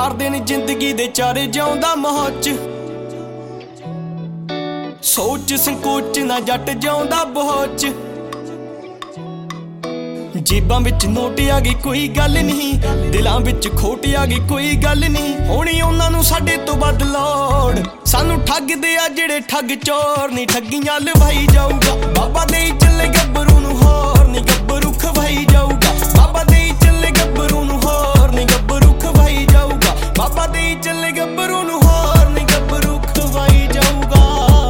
ਮਾਰਦੇ ਨੇ ਜ਼ਿੰਦਗੀ ਦੇ ਚਾਰੇ ਜਿਉਂਦਾ ਮੌਜ। ਸੋਚ ਸੰਕੋਚ ਨਾ ਜੱਟ ਜਿਉਂਦਾ ਬੋਝ। ਜੇਬਾਂ ਵਿੱਚ ਨੋਟ ਆ ਗਈ ਕੋਈ ਗੱਲ ਨਹੀਂ, ਦਿਲਾਂ ਵਿੱਚ ਖੋਟ ਆ ਗਈ ਕੋਈ ਗੱਲ ਨਹੀਂ। ਹੋਣੀ ਉਹਨਾਂ ਨੂੰ ਸਾਡੇ ਤੋਂ ਵੱਧ ਲੋੜ, ਸਾਨੂੰ ਠੱਗਦੇ ਆ ਜਿਹੜੇ ਠੱਗ ਚੋਰ ਨੀ। ਠੱਗੀਆਂ ਲਵਾਈ ਜਾਊਗਾ ਬਾਬਾ ਦੇ ਚੱਲੇ ਗੱਭਰੂ ਨੂੰ ਹੋਰ ਨੀ ਗੱਭਰੂ ਖਵਾਈ ਜਾਊਗਾ। ਬਾਬਾ ਦੇ ਚੱਲੇ ਗੱਭਰੂ ਨੂੰ ਹੋਰ ਨੀ ਗੱਭਰੂ ਖਵਾਈ ਜਾਊਗਾ। ਬਾਬਾ ਦੇ ਚੱਲੇ ਗੱਭਰੂ ਨੂੰ ਹੋਰ ਨੀ ਗੱਭਰੂ ਖਵਾਈ ਜਾਊਗਾ।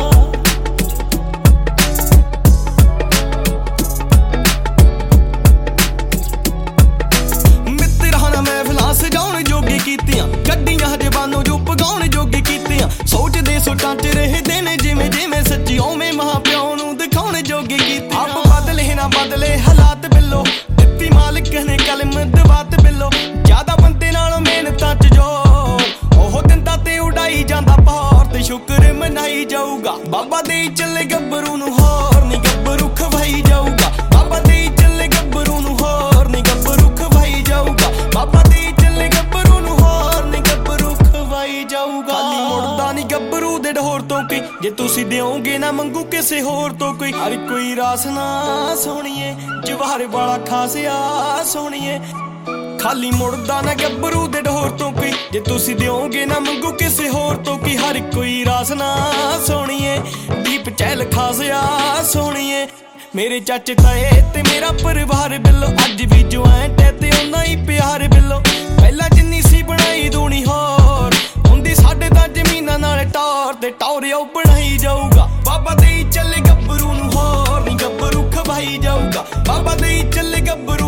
ਸਜਾਉਣ ਜੋਗੀ ਕੀਤੀਆਂ ਗੱਡੀਆਂ ਜ਼ਬਾਨੋਂ ਜੋ ਪਗਾਉਣ ਜੋਗੀ ਕੀਤੀਆਂ। ਸੋਚਦੇ ਸੋਚਾਂ ਚ ਰਹਿਦੇ ਨੇ ਜਿਵੇਂ ਜਿਵੇਂ ਸੱਚੀ ਓਵੇਂ ਮਾਂ ਪਿਓ ਨੂੰ ਦਿਖਾਉਣ ਜੋਗੀ ਕੀਤੀਆਂ। ਆਪ ਬਦਲੇ ਨਾ ਬਦਲੇ ਹਾਲਾਤ ਬਿੱਲੋ, ਦਿੱਤੀ ਮਾਲਕ ਨੇ ਕਲਮ ਦਵਾਤ ਬਿੱਲੋ। ਜ਼ਿਆਦਾ ਬੰਦੇ ਨਾਲੋਂ ਮਿਹਨਤਾਂ ਚ ਜੋਰ, ਉਹ ਦਿੰਦਾ ਤੇ ਉਡਾਈ ਜਾਂਦਾ ਪੌਰ ਤੇ ਸ਼ੁਕਰ ਮਨਾਈ ਜਾਊਗਾ। ਬਾਬਾ ਦੇ ਚੱਲੇ ਗੱਭਰੂ ਨੂੰ ਹੋਰ ਨੀ ਗੱਭਰੂ ਖਵਾਈ ਜਾਊਗਾ। ਬਾਬਾ ਦੇ ਚੱਲੇ ਗੱਭਰੂ ਨੂੰ ਹੋਰ ਨੀ ਗੱਭਰੂ ਖਵਾਈ ਜਾਊਗਾ। ਬਾਬਾ ਦੇ ਖਾਲੀ ਮੁੜਦਾ ਨੀ ਗੱਭਰੂ ਦੇ ਢੋਰ ਤੋਂ ਕੋਈ, ਜੇ ਤੁਸੀਂ ਦਿਓਗੇ ਨਾ ਮੰਗੂ ਕਿਸੇ ਹੋਰ ਤੋਂ ਕੋਈ। ਹਰ ਕੋਈ ਰਾਸ ਨਾ ਸੋਹਣੀਏ, ਜਵਾਹਰ ਵਾਲਾ ਖਾਸ ਆ ਸੋਹਣੀਏ। ਖਾਲੀ ਮੁੜਦਾ ਨਾ ਗੱਭਰੂ ਦੇ ਢੋਰ ਤੋਂ ਕੋਈ, ਜੇ ਤੁਸੀਂ ਦਿਓਗੇ ਨਾ ਮੰਗੂ ਕਿਸੇ ਹੋਰ ਤੋਂ ਕੋਈ। ਹਰ ਕੋਈ ਰਾਸ ਨਾ ਸੋਹਣੀਏ, ਦੀਪ ਚਹਿਲ ਖਾਸ ਆ ਸੋਹਣੀਏ। ਮੇਰੇ ਚਾਚੇ ਤਾਏ ਤੇ ਮੇਰਾ ਪਰਿਵਾਰ ਬਿੱਲੋ, ਅੱਜ ਵੀ ਜੁਆਇੰਟ ਹੈ ਤੇ ਉਹਨਾਂ ਹੀ ਪਿਆਰ ਬਿੱਲੋ। ਪਹਿਲਾਂ ਜਿੰਨੀ ਸੀ ਬਣਾਈ ਦੂਣੀ ਹੋਰ, ਹੁੰਦੀ ਸਾਡੇ ਤਾਂ ਜ਼ਮੀਨਾਂ ਨਾਲ ਟੌਰ ਤੇ ਟੌਰਿਓ ਬਣਾਈ ਜਾਊਗਾ। ਬਾਬਾ ਦੇ ਚੱਲੇ ਗੱਭਰੂ ਨੂੰ ਹੋਰ ਨੀ ਗੱਭਰੂ ਖਵਾਈ ਜਾਊਗਾ। ਬਾਬਾ ਦੇ ਚੱਲੇ ਗੱਭਰੂ